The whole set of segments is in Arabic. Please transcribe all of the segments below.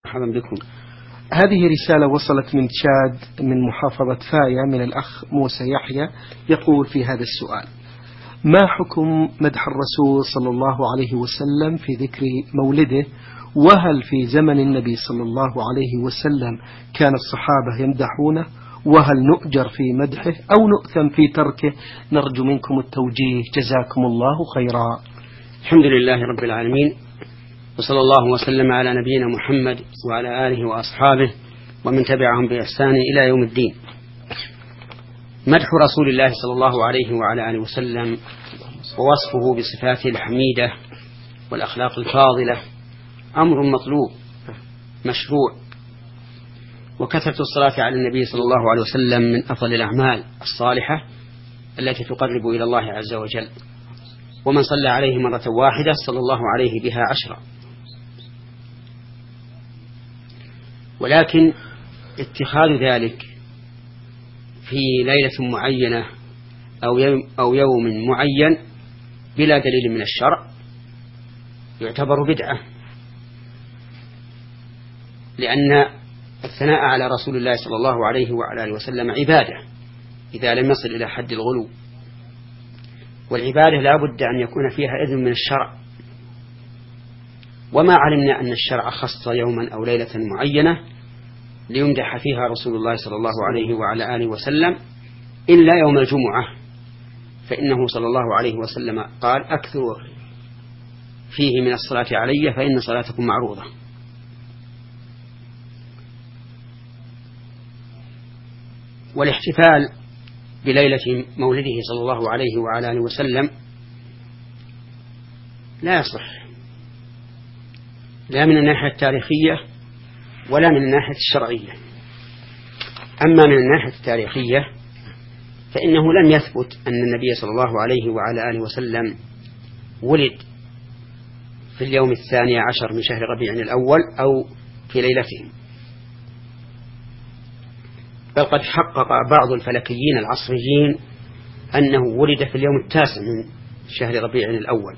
مرحبا بكم. هذه رسالة وصلت من تشاد من محافظة فايا من الأخ موسى يحيى، يقول في هذا السؤال: ما حكم مدح الرسول صلى الله عليه وسلم في ذكر مولده؟ وهل في زمن النبي صلى الله عليه وسلم كان الصحابة يمدحونه؟ وهل نؤجر في مدحه أو نؤثم في تركه؟ نرجو منكم التوجيه، جزاكم الله خيرا. الحمد لله رب العالمين، وصلى الله وسلم على نبينا محمد وعلى آله وأصحابه ومن تبعهم بإحسان إلى يوم الدين. مدح رسول الله صلى الله عليه وعلى آله وسلم ووصفه بصفاته الحميدة والأخلاق الفاضلة أمر مطلوب مشروع، وكثرة الصلاة على النبي صلى الله عليه وسلم من أفضل الأعمال الصالحة التي تقرب إلى الله عز وجل، ومن صلى عليه مرة واحدة صلى الله عليه بها 10. ولكن اتخاذ ذلك في ليلة معينة أو يوم معين بلا دليل من الشرع يعتبر بدعة، لأن الثناء على رسول الله صلى الله عليه وعلى آله وسلم عبادة إذا لم يصل إلى حد الغلو، والعبادة لا بد أن يكون فيها إذن من الشرع، وما علمنا أن الشرع خص يوما أو ليلة معينة ليمدح فيها رسول الله صلى الله عليه وعلى آله وسلم إلا يوم الجمعة، فإنه صلى الله عليه وسلم قال: أكثروا فيه من الصلاة علي فإن صلاتكم معروضة. والاحتفال بليلة مولده صلى الله عليه وعلى آله وسلم لا يصح، لا من الناحية التاريخية ولا من الناحية الشرعية. أما من الناحية التاريخية فإنه لم يثبت أن النبي صلى الله عليه وعلى آله وسلم ولد في اليوم 12 من شهر ربيع الأول أو في ليلته، بل قد حقق بعض الفلكيين العصريين أنه ولد في اليوم 9 من شهر ربيع الأول.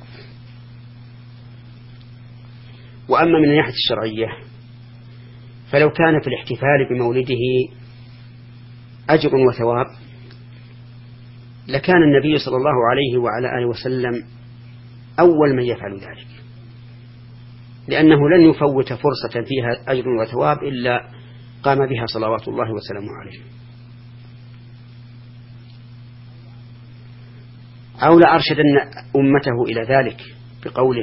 وأما من الناحية الشرعية فلو كان في الاحتفال بمولده أجر وثواب لكان النبي صلى الله عليه وعلى آله وسلم أول من يفعل ذلك، لأنه لن يفوت فرصة فيها أجر وثواب إلا قام بها صلوات الله وسلامه عليه. أو لأرشدن أمته إلى ذلك بقوله: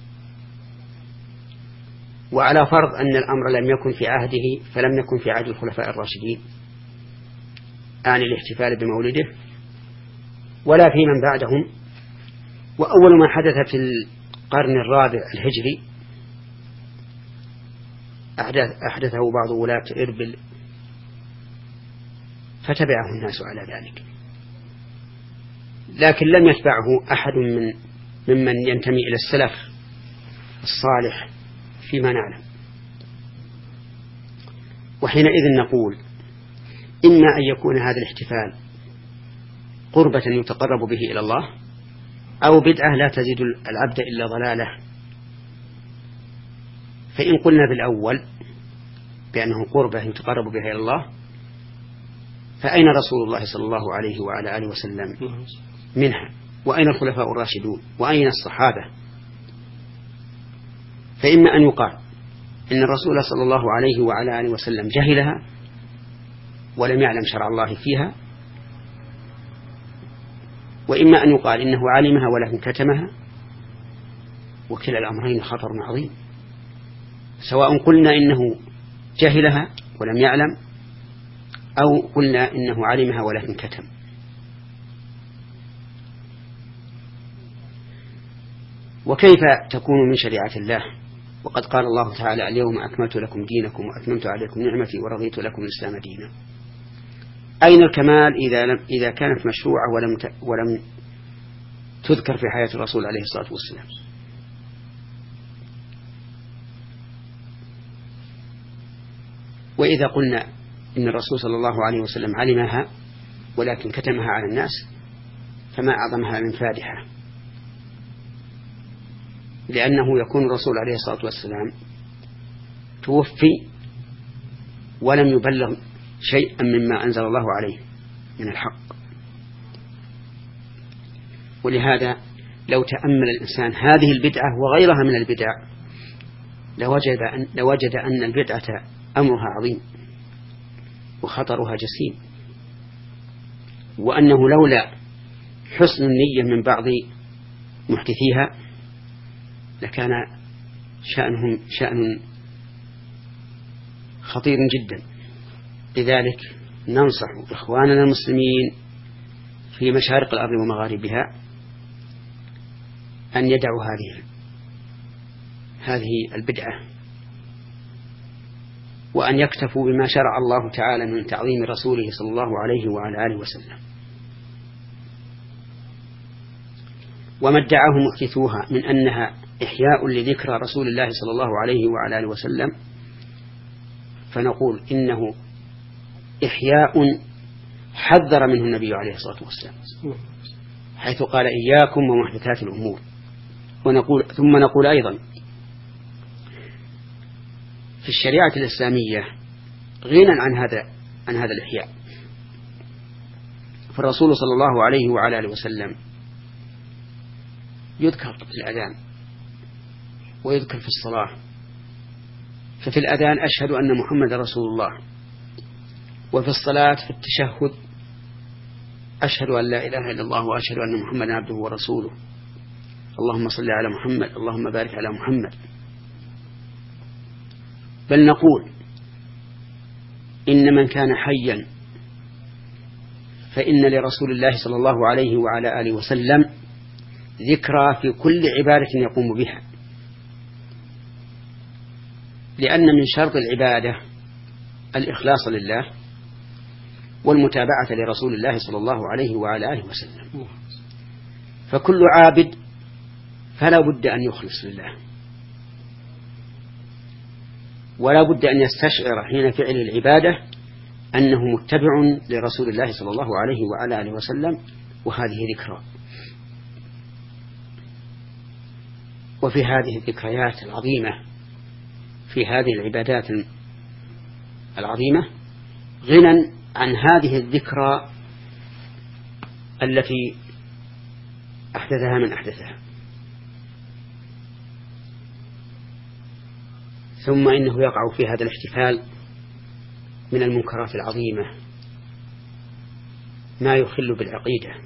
وعلى فرض أن الأمر لم يكن في عهده فلم يكن في عهد الخلفاء الراشدين، يعني الاحتفال بمولده، ولا في من بعدهم. وأول ما حدث في القرن الرابع الهجري أحدثه بعض ولاة إربل فتبعه الناس على ذلك، لكن لم يتبعه أحد ممن ينتمي إلى السلف الصالح فيما نعلم. وحينئذ نقول: إما أن يكون هذا الاحتفال قربة يتقرب به إلى الله، أو بدعة لا تزيد العبد إلا ضلالة. فإن قلنا بالأول بأنه قربة يتقرب بها إلى الله، فأين رسول الله صلى الله عليه وعلى آله وسلم منها؟ وأين الخلفاء الراشدون؟ وأين الصحابة؟ فإما أن يقال إن الرسول صلى الله عليه وعلى آله وسلم جهلها ولم يعلم شرع الله فيها، وإما أن يقال إنه علمها ولكن كتمها، وكلا الأمرين خطر عظيم، سواء قلنا إنه جهلها ولم يعلم أو قلنا إنه علمها ولكن كتم. وكيف تكون من شريعة الله وقد قال الله تعالى: اليوم أكملت لكم دينكم وأتممت عليكم نعمتي ورضيت لكم الإسلام دينا؟ أين الكمال إذا كانت مشروعة ولم تذكر في حياة الرسول عليه الصلاة والسلام؟ وإذا قلنا إن الرسول صلى الله عليه وسلم علمها ولكن كتمها على الناس فما أعظمها من فادحة، لأنه يكون الرسول عليه الصلاة والسلام توفي ولم يبلغ شيئا مما أنزل الله عليه من الحق. ولهذا لو تأمل الإنسان هذه البدعة وغيرها من البدع لوجد أن البدعة أمرها عظيم وخطرها جسيم، وأنه لولا حسن النية من بعض محدثيها لكان شأنهم شأن خطير جدا. لذلك ننصح إخواننا المسلمين في مشارق الأرض ومغاربها أن يدعوا هذه البدعة، وأن يكتفوا بما شرع الله تعالى من تعظيم رسوله صلى الله عليه وعلى آله وسلم. وما ادعاه محدثوها من أنها إحياء لذكرى رسول الله صلى الله عليه وعلى آله وسلم فنقول إنه إحياء حذر منه النبي عليه الصلاة والسلام، حيث قال إياكم ومحدثات الأمور. ثم نقول أيضا في الشريعة الإسلامية غنى عن هذا الإحياء. فالرسول صلى الله عليه وعلى آله وسلم يذكر في الأذان ويذكر في الصلاة. ففي الأذان أشهد أن محمد رسول الله، وفي الصلاة في التشهد أشهد أن لا إله إلا الله وأشهد أن محمدا عبده ورسوله، اللهم صل على محمد، اللهم بارك على محمد. بل نقول إن من كان حيا فإن لرسول الله صلى الله عليه وعلى آله وسلم ذكرى في كل عبادة يقوم بها، لأن من شرط العبادة الإخلاص لله والمتابعة لرسول الله صلى الله عليه وعلى آله وسلم. فكل عابد فلا بد أن يخلص لله، ولا بد أن يستشعر حين فعل العبادة أنه متبع لرسول الله صلى الله عليه وعلى آله وسلم، وهذه ذكرى. وفي هذه الذكريات العظيمة، في هذه العبادات العظيمة، غنى عن هذه الذكرى التي أحدثها من أحدثها. ثم إنه يقع في هذا الاحتفال من المنكرات العظيمة ما يخل بالعقيدة.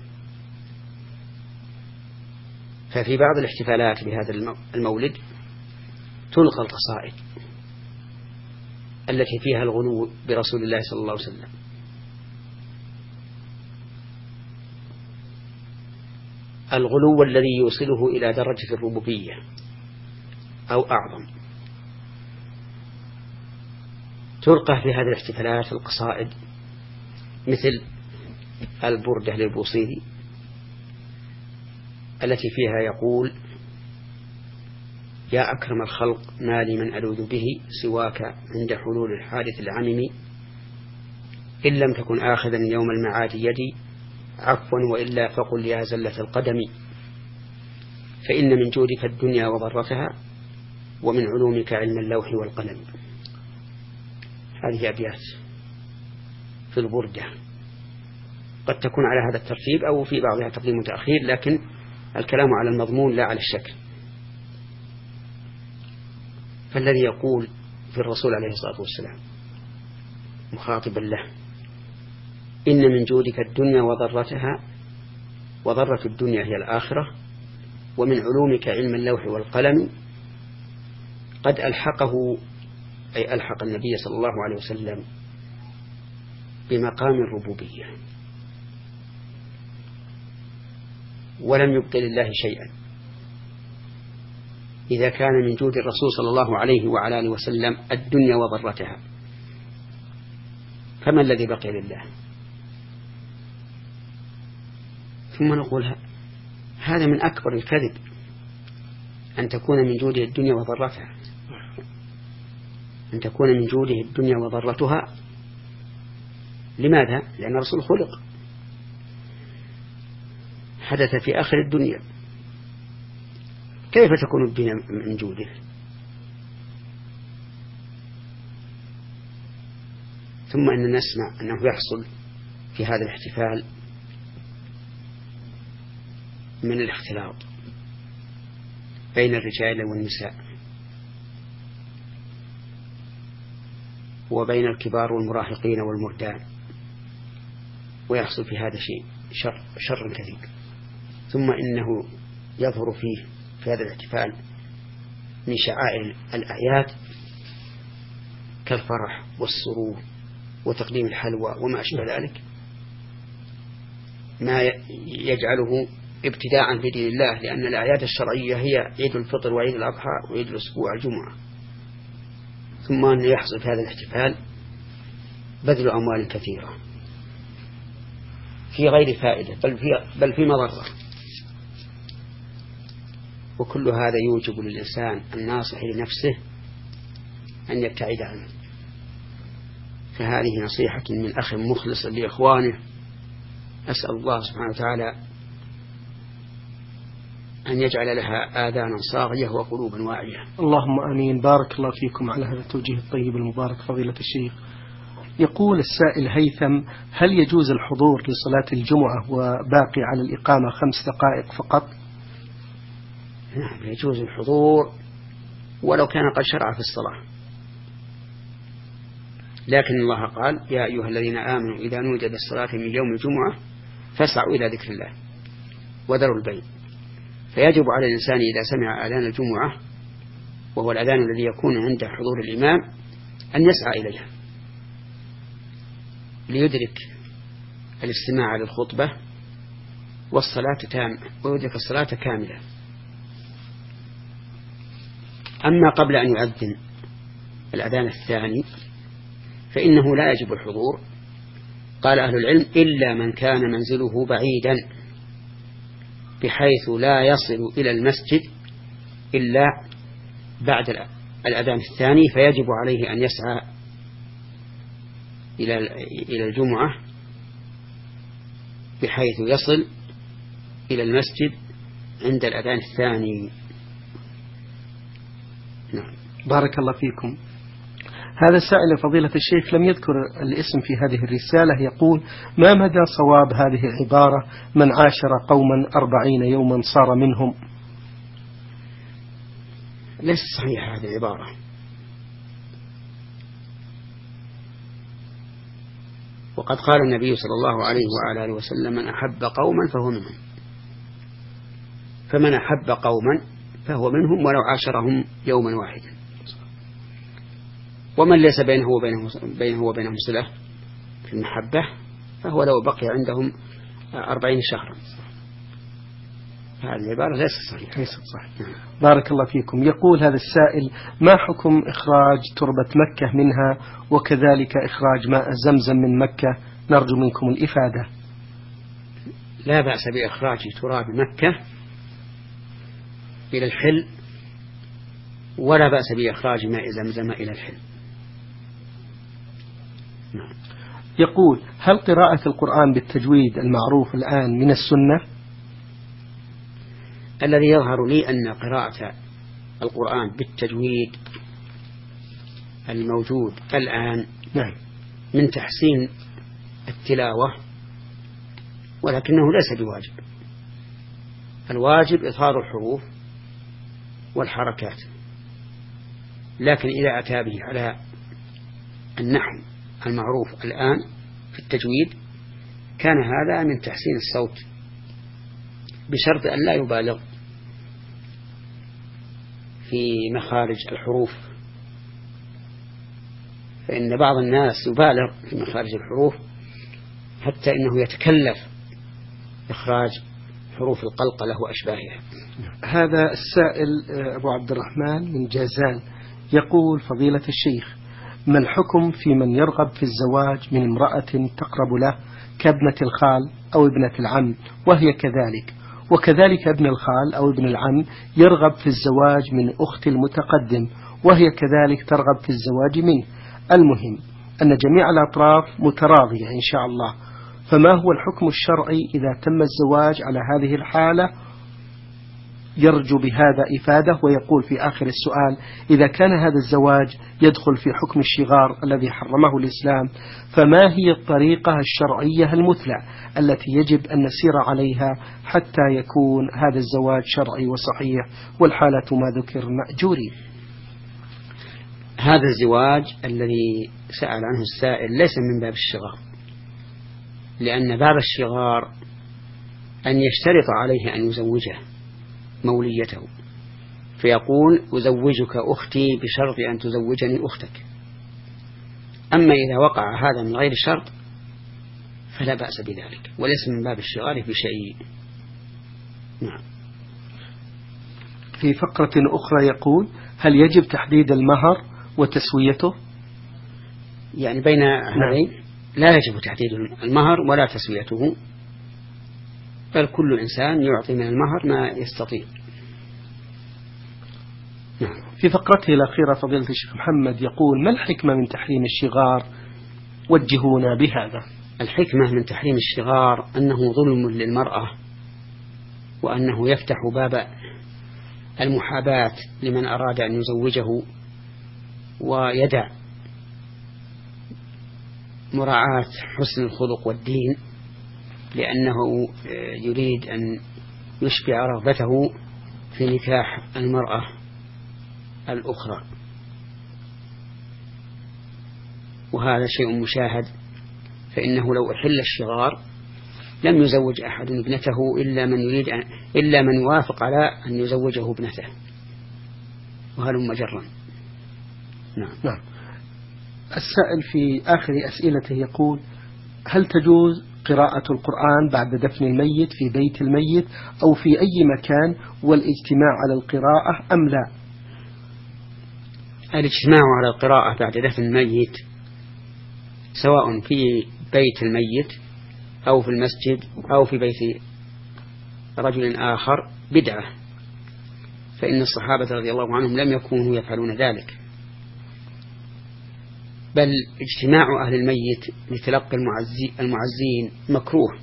ففي بعض الاحتفالات بهذا المولد تلقى القصائد التي فيها الغلو برسول الله صلى الله عليه وسلم، الغلو الذي يوصله إلى درجة الربوبية أو أعظم. تلقى في هذه الاحتفالات القصائد مثل البردة للبوصيري التي فيها يقول: يا أكرم الخلق ما لي من ألوذ به سواك عند حلول الحادث العمم، إن لم تكن آخذا يوم المعاد يدي عفوا وإلا فقل يا زلة القدم، فإن من جودك الدنيا وضرتها ومن علومك علم اللوح والقلم. هذه أبيات في البردة، قد تكون على هذا الترتيب أو في بعضها تقديم وتأخير، لكن الكلام على المضمون لا على الشكل. فالذي يقول في الرسول عليه الصلاة والسلام مخاطبا له: إن من جودك الدنيا وضرتها، وضرة الدنيا هي الآخرة، ومن علومك علم اللوح والقلم، قد ألحقه، أي ألحق النبي صلى الله عليه وسلم بمقام الربوبية، ولم يبطل الله شيئا. إذا كان من جود الرسول صلى الله عليه وعلى آله وسلم الدنيا وضرتها، فما الذي بقي لله؟ ثم نقول هذا من أكبر الكذب أن تكون من جوده الدنيا وضرتها، أن تكون من جوده الدنيا وضرتها. لماذا؟ لأن الرسول خلق، حدث في آخر الدنيا، كيف تكون الدنيا من جوده؟ ثم إن نسمع أنه يحصل في هذا الاحتفال من الاختلاط بين الرجال والنساء وبين الكبار والمراهقين والمردان، ويحصل في هذا شيء شر كثير. ثم إنه يظهر فيه في هذا الاحتفال من شعائر الأعياد كالفرح والسرور وتقديم الحلوى وما أشبه ذلك ما يجعله ابتداء في دين الله، لأن الأعياد الشرعية هي عيد الفطر وعيد الأضحى وعيد الأسبوع الجمعة. ثم أن يحصل في هذا الاحتفال بذل أموال كثيرة في غير فائدة بل في مضرة، وكل هذا يوجب للإنسان الناصح لنفسه أن يبتعد عنه. فهذه نصيحة من أخ مخلص لإخوانه، أسأل الله سبحانه وتعالى أن يجعل لها آذانا صاغية وقلوبا واعية. اللهم آمين. بارك الله فيكم على هذا التوجيه الطيب المبارك فضيلة الشيخ. يقول السائل هيثم: هل يجوز الحضور لصلاة الجمعة وباقي على الإقامة 5 دقائق فقط؟ نعم، يجوز الحضور ولو كان قد شرع في الصلاة، لكن الله قال: يا أيها الذين آمنوا إذا نودي للصلاة من يوم الجمعة فاسعوا إلى ذكر الله وذروا البيع. فيجب على الإنسان إذا سمع آذان الجمعة وهو الأذان الذي يكون عند حضور الإمام أن يسعى إليها ليدرك الاستماع للخطبة ويدرك الصلاة كاملة. أما قبل أن يؤذن الأذان الثاني فإنه لا يجب الحضور، قال أهل العلم: إلا من كان منزله بعيدا بحيث لا يصل إلى المسجد إلا بعد الأذان الثاني، فيجب عليه أن يسعى إلى الجمعة بحيث يصل إلى المسجد عند الأذان الثاني. نعم. بارك الله فيكم. هذا السائل فضيلة الشيخ لم يذكر الاسم في هذه الرسالة، يقول: ما مدى صواب هذه العبارة: من عاشر قوما 40 يوما صار منهم؟ ليس صحيح هذه العبارة، وقد قال النبي صلى الله عليه وعلى آله وسلم: من أحب قوما فهو منهم. فمن أحب قوما فهو منهم ولو عاشرهم يوما واحدا. ومن ليس بينه وبينهم صلة في المحبة فهو لو بقي عندهم 40 شهرا. هذه العبارة ليست صحيحة. بارك الله فيكم. يقول هذا السائل: ما حكم إخراج تربة مكة منها وكذلك إخراج ماء زمزم من مكة؟ نرجو منكم الإفادة. لا بأس بإخراج تراب مكة إلى الحل، ولا بأس بإخراج ماء زمزم إلى الحل. يقول: هل قراءة القرآن بالتجويد المعروف الآن من السنة؟ الذي يظهر لي أن قراءة القرآن بالتجويد الموجود الآن من تحسين التلاوة، ولكنه ليس بواجب. الواجب إظهار الحروف والحركات، لكن إذا أتى به على النحو المعروف الآن في التجويد كان هذا من تحسين الصوت، بشرط أن لا يبالغ في مخارج الحروف، فإن بعض الناس يبالغ في مخارج الحروف حتى إنه يتكلف إخراج حروف القلقلة وأشباهها. هذا السائل أبو عبد الرحمن من جازان يقول: فضيلة الشيخ، ما الحكم في من يرغب في الزواج من امرأة تقرب له كابنة الخال أو ابنة العم وهي كذلك، وكذلك ابن الخال أو ابن العم يرغب في الزواج من أخت المتقدم وهي كذلك ترغب في الزواج منه؟ المهم أن جميع الأطراف متراضية إن شاء الله، فما هو الحكم الشرعي إذا تم الزواج على هذه الحالة؟ يرجو بهذا إفادة، ويقول في آخر السؤال: إذا كان هذا الزواج يدخل في حكم الشغار الذي حرمه الإسلام، فما هي الطريقة الشرعية المثلى التي يجب أن نسير عليها حتى يكون هذا الزواج شرعي وصحيح والحالة ما ذكر مأجورين؟ هذا الزواج الذي سأل عنه السائل ليس من باب الشغار، لأن باب الشغار أن يشترط عليه أن يزوجه موليته، فيقول: أزوجك أختي بشرط أن تزوجني أختك. أما إذا وقع هذا من غير شرط فلا بأس بذلك، وليس من باب الشغار بشيء. نعم. في فقرة أخرى يقول: هل يجب تحديد المهر وتسويته؟ يعني بين هذين لا يجب تحديد المهر ولا تسويته، بل كل إنسان يعطي من المهر ما يستطيع. في فقرته الأخيرة فضيلة الشيخ محمد يقول: ما الحكمة من تحريم الشغار؟ وجهونا بهذا. الحكمة من تحريم الشغار أنه ظلم للمرأة، وأنه يفتح باب المحاباة لمن أراد أن يزوجه، ويدع مراعاة حسن الخلق والدين، لأنه يريد أن يشبع رغبته في نكاح المرأة الأخرى، وهذا شيء مشاهد. فإنه لو أحل الشغار لم يزوج أحد ابنته إلا من يوافق على أن يزوجه ابنته، وهلم جرا. نعم. السائل في آخر أسئلته يقول: هل تجوز قراءة القرآن بعد دفن الميت في بيت الميت أو في أي مكان والاجتماع على القراءة أم لا؟ الاجتماع على القراءة بعد دفن الميت سواء في بيت الميت أو في المسجد أو في بيت رجل آخر بدعة، فإن الصحابة رضي الله عنهم لم يكونوا يفعلون ذلك، بل اجتماع أهل الميت لتلقي المعزين مكروه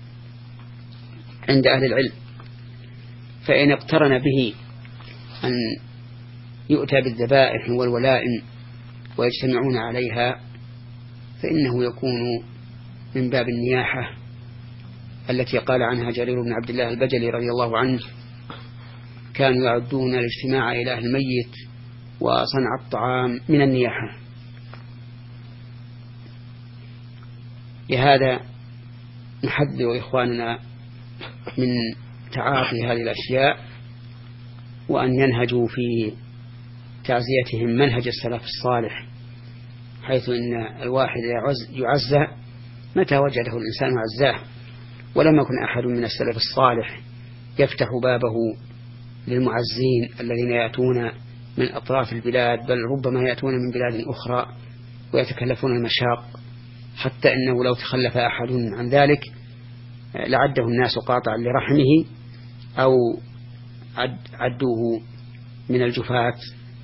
عند أهل العلم، فإن اقترن به أن يؤتى بالذبائح والولائم ويجتمعون عليها فإنه يكون من باب النياحة التي قال عنها جرير بن عبد الله البجلي رضي الله عنه: كانوا يعدون الاجتماع إلى أهل الميت وصنع الطعام من النياحة. لهذا نحذر إخواننا من تعاطي هذه الأشياء، وأن ينهجوا في تعزيتهم منهج السلف الصالح، حيث إن الواحد يعزى متى وجده الإنسان عزاه، ولم يكن أحد من السلف الصالح يفتح بابه للمعزين الذين يأتون من أطراف البلاد، بل ربما يأتون من بلاد أخرى ويتكلفون المشاق، حتى إنه لو تخلف أحد عن ذلك لعده الناس قاطعا لرحمه أو عدوه من الجفاة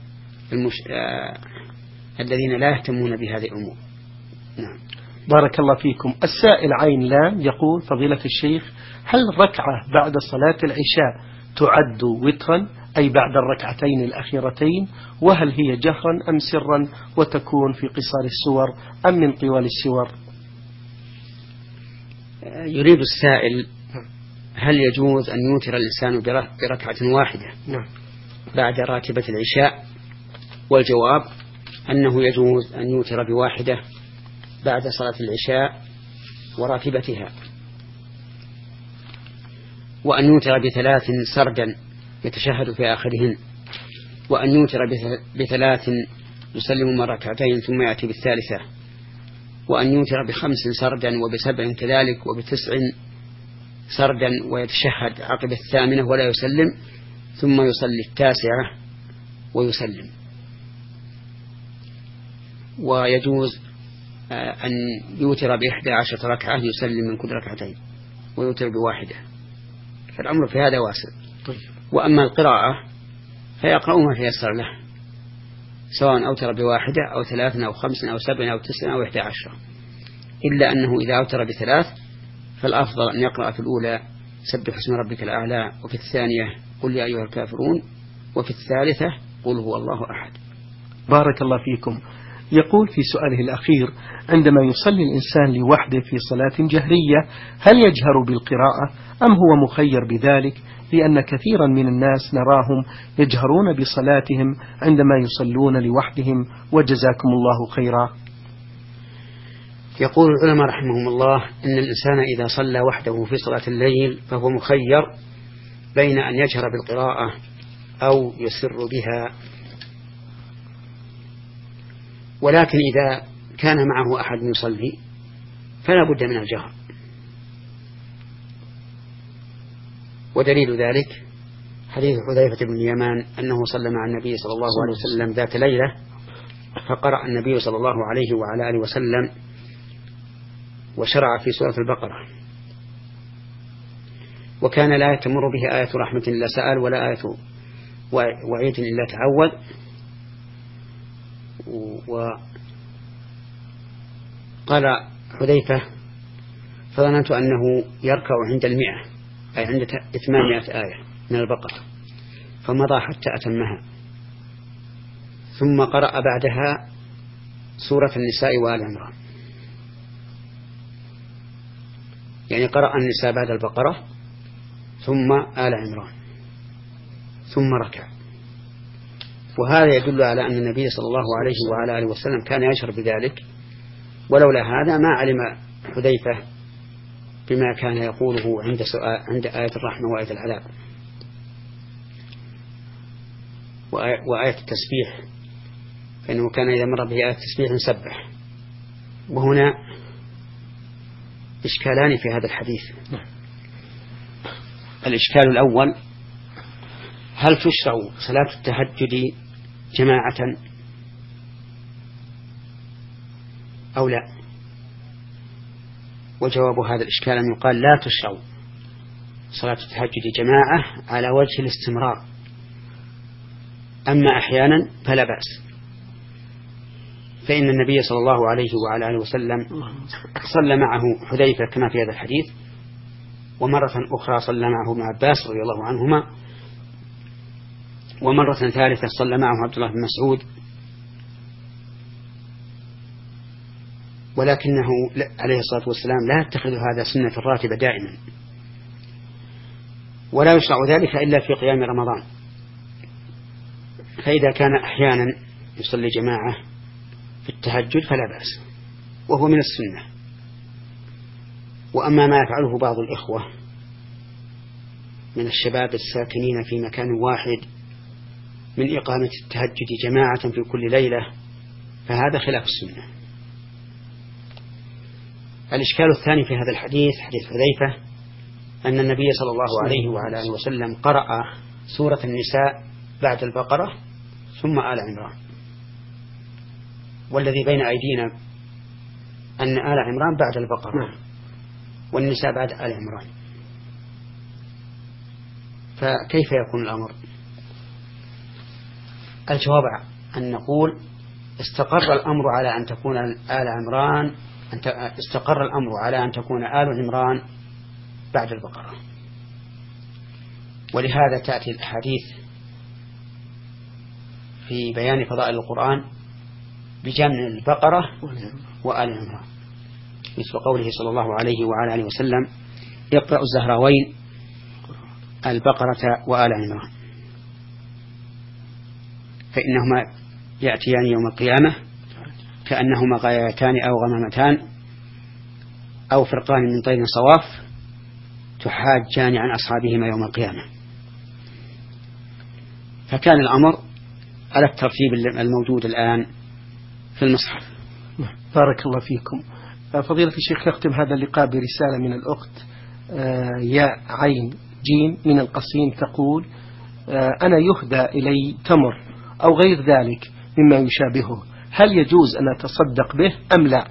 الذين لا يهتمون بهذه الأمور. نعم. بارك الله فيكم. السائل عين لام يقول: فضيلة الشيخ، هل ركعة بعد صلاة العشاء تعد وترا، أي بعد الركعتين الأخيرتين؟ وهل هي جهرا أم سرا، وتكون في قصار السور أم من طوال السور؟ يريد السائل: هل يجوز أن يوتر الإنسان بركعة واحدة بعد راتبة العشاء؟ والجواب أنه يجوز أن يوتر بواحدة بعد صلاة العشاء وراتبتها، وأن يوتر ب3 سردا يتشهد في آخرهن، وأن يوتر ب3 يسلم ركعتين ثم يأتي بالثالثة، وأن يوتر ب5 سردا وب7 كذلك وب9 سردا ويتشهد عقب الثامنة ولا يسلم، ثم يصلي التاسعة ويسلم. ويجوز أن يوتر ب11 ركعة يسلم من كل ركعتين ويوتر بواحدة، فالأمر في هذا واسع. وأما القراءة فيقرأ ما تيسر له، سواء أوتر بواحدة أو 3 أو 5 أو 7 أو 9 أو 11، إلا أنه إذا أوتر ب3 فالأفضل أن يقرأ في الأولى سبح اسم ربك الأعلى، وفي الثانية قل يا أيها الكافرون، وفي الثالثة قل هو الله أحد. بارك الله فيكم. يقول في سؤاله الأخير: عندما يصلي الإنسان لوحده في صلاة جهرية هل يجهر بالقراءة أم هو مخير بذلك؟ لأن كثيرا من الناس نراهم يجهرون بصلاتهم عندما يصلون لوحدهم، وجزاكم الله خيرا. يقول العلماء رحمهم الله إن الإنسان إذا صلى وحده في صلاة الليل فهو مخير بين أن يجهر بالقراءة أو يسر بها، ولكن إذا كان معه أحد يصلي فلا بد من الجهر. ودليل ذلك حديث حذيفة بن اليمان أنه صلى مع النبي صلى الله عليه وسلم ذات ليلة، فقرأ النبي صلى الله عليه وعلى آله وسلم وشرع في سورة البقرة، وكان لا تمر به آية رحمة إلا سأل ولا آية وعيد إلا تعود. وقال حذيفة: فظننت أنه يركع عند 100، أي عند 800 آية من البقرة، فمضى حتى أتمها، ثم قرأ بعدها سورة النساء وآل عمران، يعني قرأ النساء بعد البقرة ثم آل عمران ثم ركع. وهذا يدل على أن النبي صلى الله عليه وعلى آله وسلم كان يشعر بذلك، ولولا هذا ما علم حذيفة بما كان يقوله عند آية الرحمة وآية العذاب وآية التسبيح، فإنه كان إذا مر به آية التسبيح سبح. وهنا إشكالان في هذا الحديث. الإشكال الأول: هل تشرع صلاة التهجد جماعة أو لا؟ وجواب هذا الإشكال أن يقال: لا تشرع صلاة التهجد جماعة على وجه الاستمرار، أما أحيانا فلا بأس، فإن النبي صلى الله عليه وعلى آله وسلم صلى معه حذيفة كما في هذا الحديث، ومرة أخرى صلى معه ابن عباس رضي الله عنهما، ومرة ثالثة صلى معه عبد الله بن مسعود. ولكنه عليه الصلاة والسلام لا يتخذ هذا سنة راتبة دائما، ولا يشرع ذلك إلا في قيام رمضان، فإذا كان أحيانا يصلي جماعة في التهجد فلا بأس، وهو من السنة. وأما ما يفعله بعض الإخوة من الشباب الساكنين في مكان واحد من إقامة التهجد جماعة في كل ليلة فهذا خلاف السنة. الإشكال الثاني في هذا الحديث، حديث حذيفة، أن النبي صلى الله عليه وعلى آله وسلم قرأ سورة النساء بعد البقرة ثم آل عمران، والذي بين أيدينا أن آل عمران بعد البقرة والنساء بعد آل عمران، فكيف يكون الأمر؟ الجواب أن نقول: استقر الأمر على أن تكون آل عمران استقر الأمر على أن تكون آل عمران بعد البقرة، ولهذا تأتي الأحاديث في بيان فضائل القرآن بجمع البقرة وآل عمران، مثل قوله صلى الله عليه وعلى آله وسلم: يقرأ الزهراوين البقرة وآل عمران، فإنهما يأتيان يوم القيامة كأنهما غايتان أو غمامتان أو فرقان من طير صواف تحاجان عن أصحابهما يوم القيامة. فكان الأمر على الترتيب الموجود الآن في المصحف. بارك الله فيكم. فضيلة الشيخ، نختم هذا اللقاء برسالة من الأخت ياء عين جيم من القصيم، تقول: أنا يهدى إلي تمر أو غير ذلك مما يشابهه، هل يجوز أن أتصدق به أم لا؟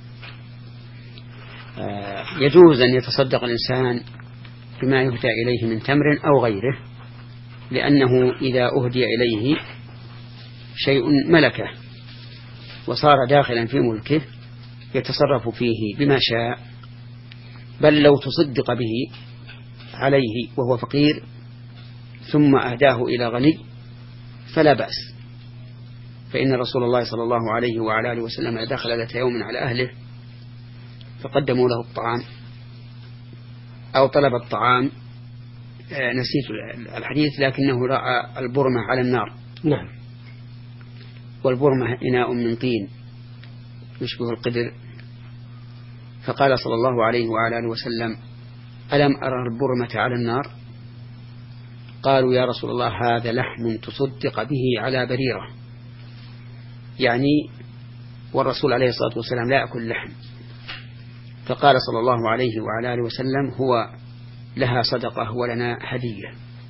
يجوز أن يتصدق الإنسان بما يهدى إليه من تمر أو غيره، لأنه إذا أهدي إليه شيء ملكه وصار داخلا في ملكه يتصرف فيه بما شاء، بل لو تصدق به عليه وهو فقير ثم أهداه إلى غني فلا بأس، فإن رسول الله صلى الله عليه وعلى آله وسلم دخل ذات يوم على أهله فقدموا له الطعام أو طلب الطعام، نسيت الحديث، لكنه رأى البرمة على النار. نعم. والبرمة إناء من طين يشبه القدر، فقال صلى الله عليه وعلى آله وسلم: ألم أرى البرمة على النار؟ قالوا: يا رسول الله هذا لحم تصدق به على بريرة، يعني والرسول عليه الصلاة والسلام لا يأكل لحم. فقال صلى الله عليه وعلى آله وسلم: هو لها صدقة ولنا هدية.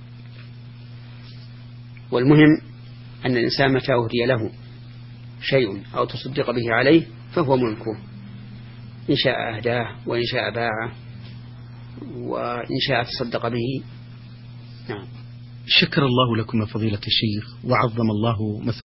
والمهم أن الإنسان متى أهدي له شيء أو تصدق به عليه فهو ملكه، إن شاء أهداه وإن شاء باعه وإن شاء تصدق به. نعم. شكر الله لكم فضيلة الشيخ وعظم الله مثلا.